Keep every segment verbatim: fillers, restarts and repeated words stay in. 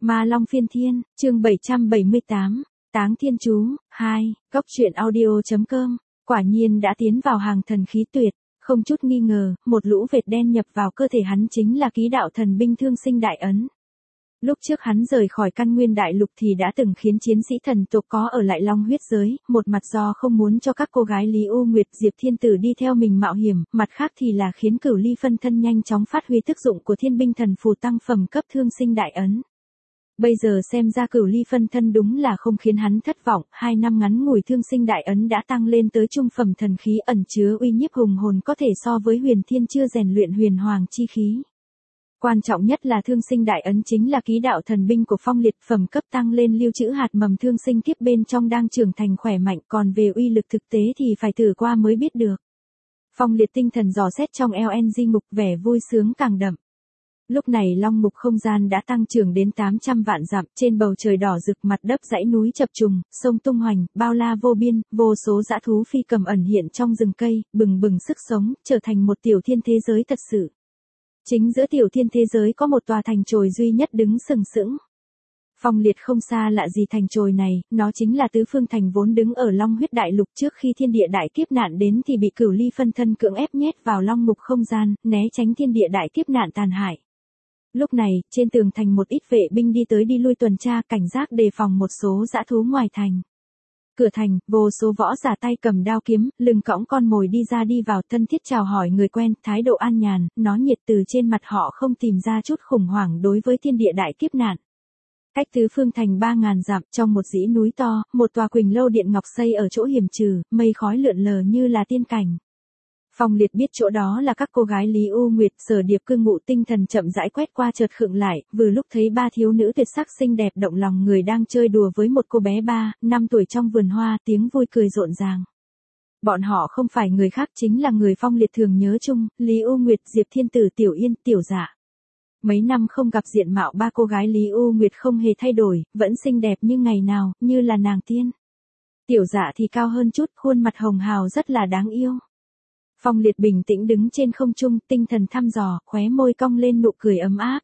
Ma Long Phiên Thiên, chương bảy trăm bảy mươi tám, Táng Thiên Chú, hai, Cốc truyện audio chấm com, quả nhiên đã tiến vào hàng thần khí tuyệt, không chút nghi ngờ, một lũ vệt đen nhập vào cơ thể hắn chính là ký đạo thần binh Thương Sinh Đại Ấn. Lúc trước hắn rời khỏi căn nguyên đại lục thì đã từng khiến chiến sĩ thần tộc có ở lại Long huyết giới, một mặt do không muốn cho các cô gái Lý U Nguyệt Diệp Thiên Tử đi theo mình mạo hiểm, mặt khác thì là khiến Cửu Ly phân thân nhanh chóng phát huy tác dụng của Thiên binh thần phù tăng phẩm cấp Thương Sinh Đại Ấn. Bây giờ xem ra Cửu Ly phân thân đúng là không khiến hắn thất vọng, hai năm ngắn ngủi Thương Sinh Đại Ấn đã tăng lên tới trung phẩm thần khí ẩn chứa uy nhiếp hùng hồn có thể so với Huyền Thiên chưa rèn luyện huyền hoàng chi khí. Quan trọng nhất là Thương Sinh Đại Ấn chính là ký đạo thần binh của Phong Liệt, phẩm cấp tăng lên lưu trữ hạt mầm thương sinh kiếp bên trong đang trưởng thành khỏe mạnh, còn về uy lực thực tế thì phải thử qua mới biết được. Phong Liệt tinh thần dò xét trong lờ en giê ngục, vẻ vui sướng càng đậm. Lúc này long mục không gian đã tăng trưởng đến tám trăm vạn dặm, trên bầu trời đỏ rực, mặt đất dãy núi chập trùng, sông tung hoành, bao la vô biên, vô số dã thú phi cầm ẩn hiện trong rừng cây, bừng bừng sức sống, trở thành một tiểu thiên thế giới thật sự. Chính giữa tiểu thiên thế giới có một tòa thành chồi duy nhất đứng sừng sững. Phong Liệt không xa lạ gì thành chồi này, nó chính là Tứ Phương Thành vốn đứng ở Long huyết đại lục trước khi thiên địa đại kiếp nạn đến thì bị Cửu Ly phân thân cưỡng ép nhét vào long ngục không gian, né tránh thiên địa đại kiếp nạn tàn hại. Lúc này, trên tường thành một ít vệ binh đi tới đi lui tuần tra cảnh giác đề phòng một số dã thú ngoài thành. Cửa thành, vô số võ giả tay cầm đao kiếm, lưng cõng con mồi đi ra đi vào, thân thiết chào hỏi người quen, thái độ an nhàn, nó nhiệt từ trên mặt họ không tìm ra chút khủng hoảng đối với thiên địa đại kiếp nạn. Cách Tứ Phương Thành ba ngàn dặm, trong một dãy núi to, một tòa Quỳnh Lâu điện ngọc xây ở chỗ hiểm trừ, mây khói lượn lờ như là tiên cảnh. Phong Liệt biết chỗ đó là các cô gái Lý U Nguyệt, Sở Điệp cư ngụ, tinh thần chậm rãi quét qua chợt khựng lại, vừa lúc thấy ba thiếu nữ tuyệt sắc xinh đẹp động lòng người đang chơi đùa với một cô bé ba, năm tuổi trong vườn hoa, tiếng vui cười rộn ràng. Bọn họ không phải người khác chính là người Phong Liệt thường nhớ chung, Lý U Nguyệt, Diệp Thiên Tử, Tiểu Yên, Tiểu Dạ. Mấy năm không gặp diện mạo ba cô gái Lý U Nguyệt không hề thay đổi, vẫn xinh đẹp như ngày nào, như là nàng tiên. Tiểu Dạ thì cao hơn chút, khuôn mặt hồng hào rất là đáng yêu. Phong Liệt bình tĩnh đứng trên không trung, tinh thần thăm dò, khóe môi cong lên nụ cười ấm áp.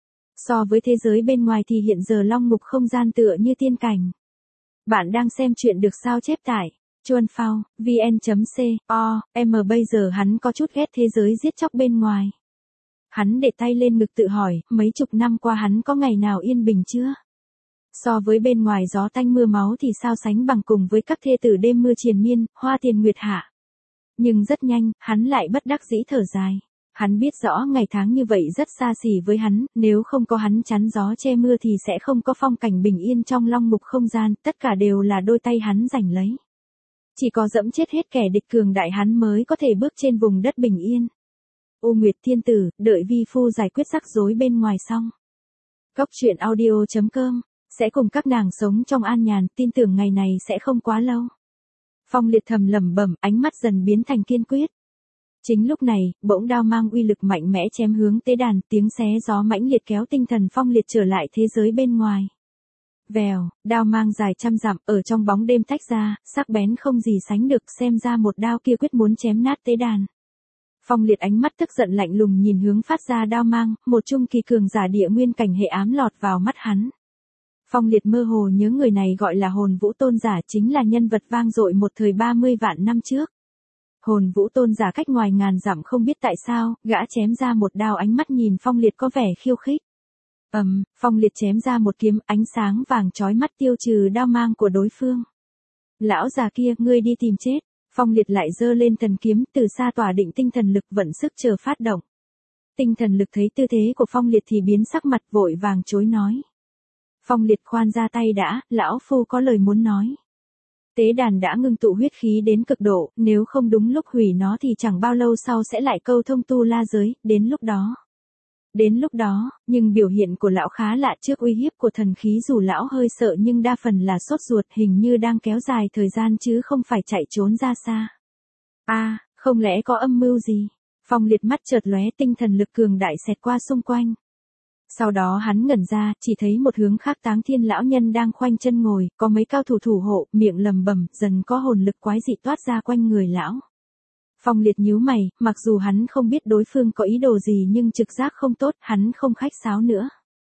So với thế giới bên ngoài thì hiện giờ long ngục không gian tựa như tiên cảnh. Bạn đang xem chuyện được sao chép tải chuan phao vn chấm co em bây giờ hắn có chút ghét thế giới giết chóc bên ngoài. Hắn để tay lên ngực tự hỏi, mấy chục năm qua hắn có ngày nào yên bình chưa? So với bên ngoài gió tanh mưa máu thì sao sánh bằng cùng với các thê tử đêm mưa triền miên, hoa tiền nguyệt hạ. Nhưng rất nhanh, hắn lại bất đắc dĩ thở dài. Hắn biết rõ ngày tháng như vậy rất xa xỉ với hắn, nếu không có hắn chắn gió che mưa thì sẽ không có phong cảnh bình yên trong long ngục không gian, tất cả đều là đôi tay hắn giành lấy. Chỉ có dẫm chết hết kẻ địch cường đại hắn mới có thể bước trên vùng đất bình yên. U Nguyệt Thiên Tử, đợi vi phu giải quyết rắc rối bên ngoài xong. Cốc truyện audio chấm com, sẽ cùng các nàng sống trong an nhàn, tin tưởng ngày này sẽ không quá lâu. Phong Liệt thầm lẩm bẩm, ánh mắt dần biến thành kiên quyết. Chính lúc này, bỗng đao mang uy lực mạnh mẽ chém hướng tế đàn, tiếng xé gió mãnh liệt kéo tinh thần Phong Liệt trở lại thế giới bên ngoài. Vèo, đao mang dài trăm dặm, ở trong bóng đêm tách ra, sắc bén không gì sánh được, xem ra một đao kia quyết muốn chém nát tế đàn. Phong Liệt ánh mắt tức giận lạnh lùng nhìn hướng phát ra đao mang, một trung kỳ cường giả địa nguyên cảnh hệ ám lọt vào mắt hắn. Phong Liệt mơ hồ nhớ người này gọi là Hồn Vũ Tôn Giả, chính là nhân vật vang dội một thời ba mươi vạn năm trước. Hồn Vũ Tôn Giả cách ngoài ngàn dặm không biết tại sao, gã chém ra một đao, ánh mắt nhìn Phong Liệt có vẻ khiêu khích. Ầm, um, Phong Liệt chém ra một kiếm, ánh sáng vàng chói mắt tiêu trừ đao mang của đối phương. Lão già kia, ngươi đi tìm chết. Phong Liệt lại giơ lên thần kiếm, từ xa tỏa định tinh thần lực vận sức chờ phát động. Tinh thần lực thấy tư thế của Phong Liệt thì biến sắc mặt, vội vàng chối nói. Phong Liệt khoan ra tay đã, lão phu có lời muốn nói. Tế đàn đã ngưng tụ huyết khí đến cực độ, nếu không đúng lúc hủy nó thì chẳng bao lâu sau sẽ lại câu thông tu la giới, đến lúc đó. Đến lúc đó, nhưng biểu hiện của lão khá lạ, trước uy hiếp của thần khí dù lão hơi sợ nhưng đa phần là sốt ruột, hình như đang kéo dài thời gian chứ không phải chạy trốn ra xa. A, à, không lẽ có âm mưu gì? Phong Liệt mắt chợt lóe, tinh thần lực cường đại xẹt qua xung quanh. Sau đó hắn ngẩn ra, chỉ thấy một hướng khác Táng Thiên lão nhân đang khoanh chân ngồi, có mấy cao thủ thủ hộ, miệng lầm bầm, dần có hồn lực quái dị toát ra quanh người lão. Phong Liệt nhíu mày, mặc dù hắn không biết đối phương có ý đồ gì nhưng trực giác không tốt, hắn không khách sáo nữa.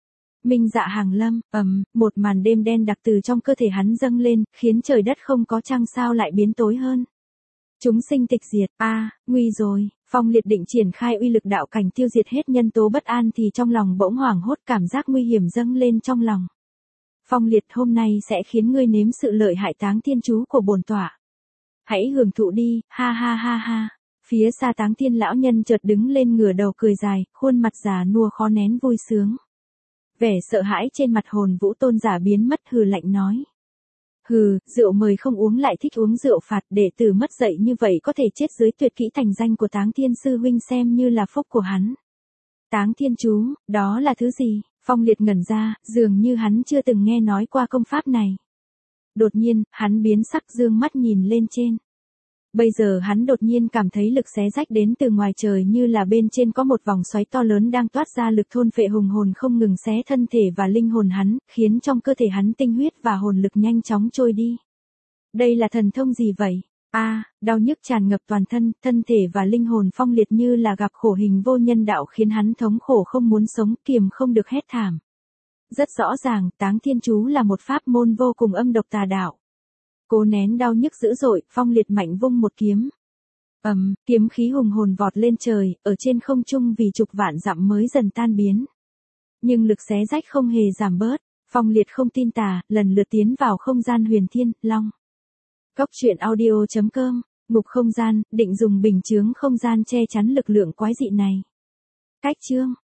Minh Dạ Hàng Lâm, ầm, một màn đêm đen đặc từ trong cơ thể hắn dâng lên, khiến trời đất không có trăng sao lại biến tối hơn. Chúng sinh tịch diệt, a, à, nguy rồi, Phong Liệt định triển khai uy lực đạo cảnh tiêu diệt hết nhân tố bất an thì trong lòng bỗng hoảng hốt, cảm giác nguy hiểm dâng lên trong lòng. Phong Liệt, hôm nay sẽ khiến ngươi nếm sự lợi hại Táng Thiên chú của bổn tọa. Hãy hưởng thụ đi, ha ha ha ha. Phía xa Táng Thiên lão nhân chợt đứng lên ngửa đầu cười dài, khuôn mặt già nua khó nén vui sướng. Vẻ sợ hãi trên mặt Hồn Vũ tôn giả biến mất, hừ lạnh nói. Hừ, rượu mời không uống lại thích uống rượu phạt, đệ tử mất dạy như vậy có thể chết dưới tuyệt kỹ thành danh của Táng Thiên sư huynh xem như là phúc của hắn. Táng Thiên chú, đó là thứ gì? Phong Liệt ngẩn ra, dường như hắn chưa từng nghe nói qua công pháp này. Đột nhiên, hắn biến sắc dương mắt nhìn lên trên. Bây giờ hắn đột nhiên cảm thấy lực xé rách đến từ ngoài trời, như là bên trên có một vòng xoáy to lớn đang toát ra lực thôn phệ hùng hồn không ngừng xé thân thể và linh hồn hắn, khiến trong cơ thể hắn tinh huyết và hồn lực nhanh chóng trôi đi. Đây là thần thông gì vậy? A, à, đau nhức tràn ngập toàn thân, thân thể và linh hồn Phong Liệt như là gặp khổ hình vô nhân đạo khiến hắn thống khổ không muốn sống, kiềm không được hét thảm. Rất rõ ràng, Táng Thiên chú là một pháp môn vô cùng âm độc tà đạo. Cố nén đau nhức dữ dội, Phong Liệt mạnh vung một kiếm. Ầm, um, kiếm khí hùng hồn vọt lên trời, ở trên không trung vì chục vạn dặm mới dần tan biến. Nhưng lực xé rách không hề giảm bớt, Phong Liệt không tin tà, lần lượt tiến vào không gian huyền thiên, long. Cốc truyện audio chấm com, ngục không gian, định dùng bình chướng không gian che chắn lực lượng quái dị này. Cách chương